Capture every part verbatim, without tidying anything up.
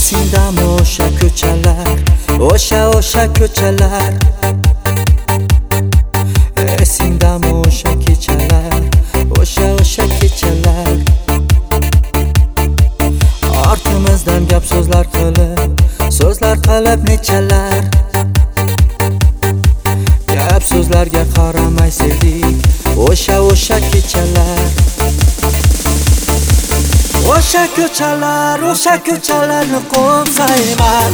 Esingdami o'sha ko'chalar, o'sha o'sha ko'chalar? Esingdami o'sha kechalar, o'sha o'sha kechalar? Ortimizdan gap so'zlar qilib, so'zlar qilib nechalar? Gap so'zlarga qaramay sevdik, o'sha o'sha kechalar. O'sha ko'chalar, o'sha ko'chalarni qo'msayman.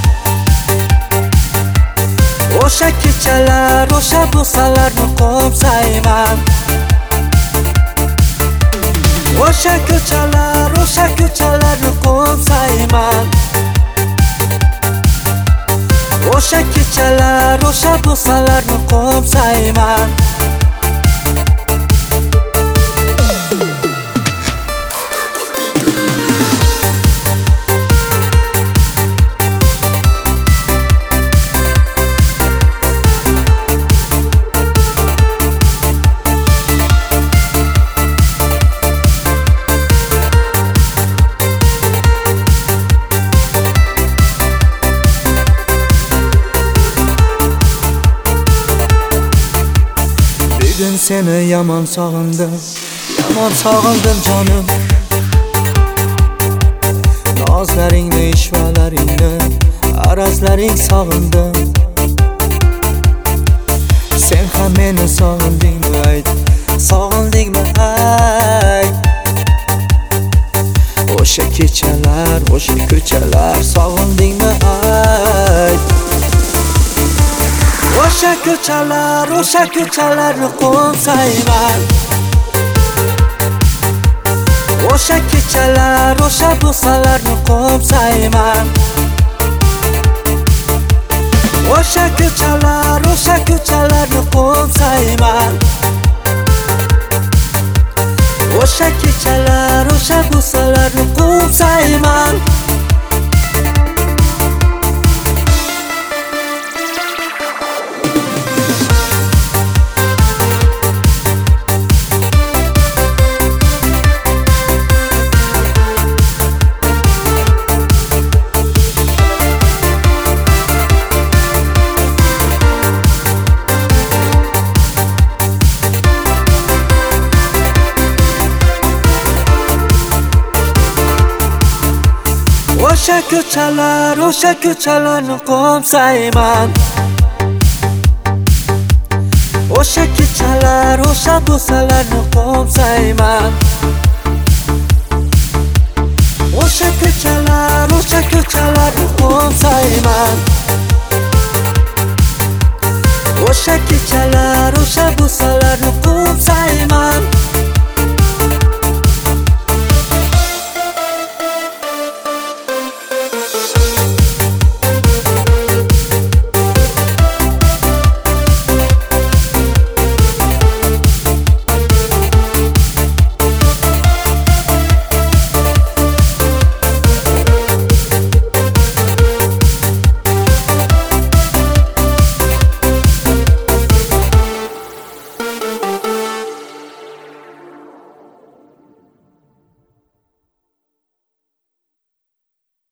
O'sha kechalar, o'sha bo'salarni qo'msayman. O'sha ko'chalar, o'sha ko'chalarni qo'msayman. O'sha kechalar, o'sha bo'salarni qo'msayman. Bugun seni yomon sog'indim, yomon sog'indim jonim. Nozlaringni, ishvalaringni, arazlaring sog'indim. Sen ham meni sog'indingmi ayt, sog'indingmi ayt? O'sha kechalar, o'sha ko'chalar, sog'indingmi ayt? O'sha ko'chalar, o'sha ko'chalarni qo'msayman. O'sha kechalar, o'sha bo'salarni qo'msayman. O'sha ko'chalar, o'sha ko'chalarni qo'msayman. O'sha kechalar, o'sha bo'salarni qo'msayman. O'sha ko'chalar, o'sha ko'chalarni qo'msayman. O'sha kechalar, o'sha bo'salarni qo'msayman. O'sha ko'chalar, o'sha ko'chalarni qo'msayman. O'sha kechalar, o'sha bo'salarni qo'msayman.